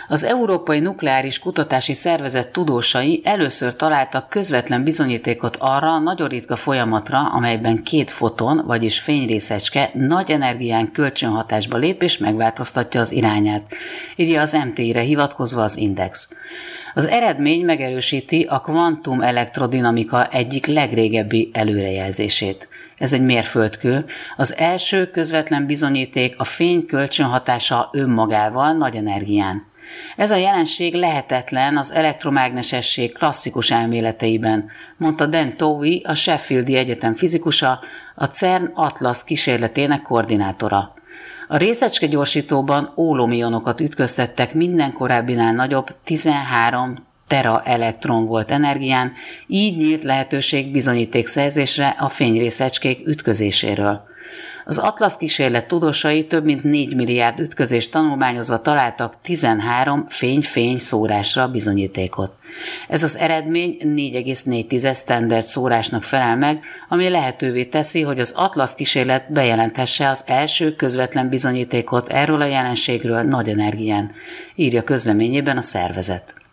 Az Európai Nukleáris Kutatási Szervezet tudósai először találtak közvetlen bizonyítékot arra a nagyon ritka folyamatra, amelyben 2 foton, vagyis fényrészecske nagy energián kölcsönhatásba lép és megváltoztatja az irányát, írja az MTI-re hivatkozva az Index. Az eredmény megerősíti a kvantum elektrodinamika egyik legrégebbi előrejelzését. Ez egy mérföldkő, az első közvetlen bizonyíték a fény kölcsönhatása önmagával nagy energián. Ez a jelenség lehetetlen az elektromágnesesség klasszikus elméleteiben, mondta Dan Towie, a Sheffieldi Egyetem fizikusa, a CERN Atlas kísérletének koordinátora. A részecskegyorsítóban ólomionokat ütköztettek minden korábbinál nagyobb 13 tera elektronvolt energián, így nyílt lehetőség bizonyítékszerzésre a fényrészecskék ütközéséről. Az Atlas kísérlet tudósai több mint 4 milliárd ütközést tanulmányozva találtak 13 fény-fény szórásra bizonyítékot. Ez az eredmény 4,4 standard szórásnak felel meg, ami lehetővé teszi, hogy az Atlas kísérlet bejelenthesse az első közvetlen bizonyítékot erről a jelenségről nagy energián, írja közleményében a szervezet.